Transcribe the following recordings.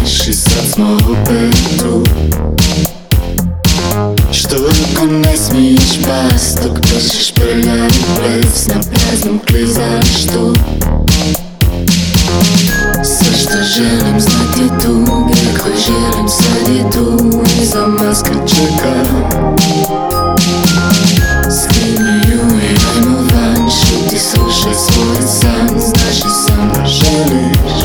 vidiš i sad smo opet tu. Što ako ne smiješ past dok držiš prljavi ples na praznom klizalištu? Sve što želim znat je tu, gdje koji želim sad je tu. Iza maske čeka. Skini ju i ajmo van, šuti, slušaj svoj san. Znaš i sam da želiš.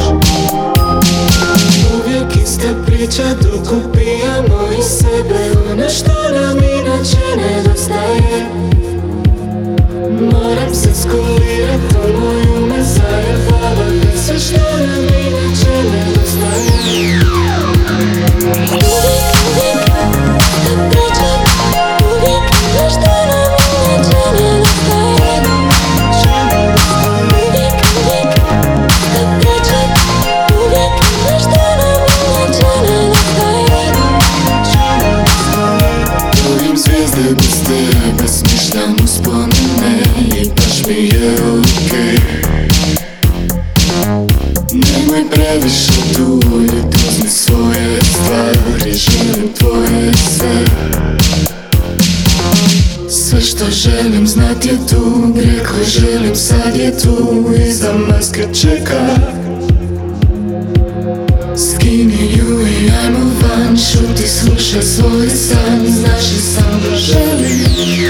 Uvijek ista priča dok upijamo iz sebe ono što nam inače nedostaje. Moram se skolirat, to moju me zajebava, da sve što nam inače nedostaje. Uvijek ista priča, uvijek ono što nam inače nedostaje. Uvijek ista priča, uvijek ono što nam inače nedostaje. Volim zvijezde bez tebe, smišljam uspomene i baš mi je okej. Nemoj previše duljit, uzmi svoje stvari, želim tvoje sve. Sve što želim znat je tu, gdje koji želim sad je tu. Iza maske čeka. Skini ju i ajmo van, šuti, slušaj svoj san. Znaš i sam da želiš.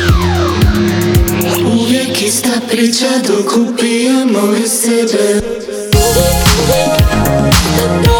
Uvijek ista priča dok upijamo iz sebe. Uvijek ista priča.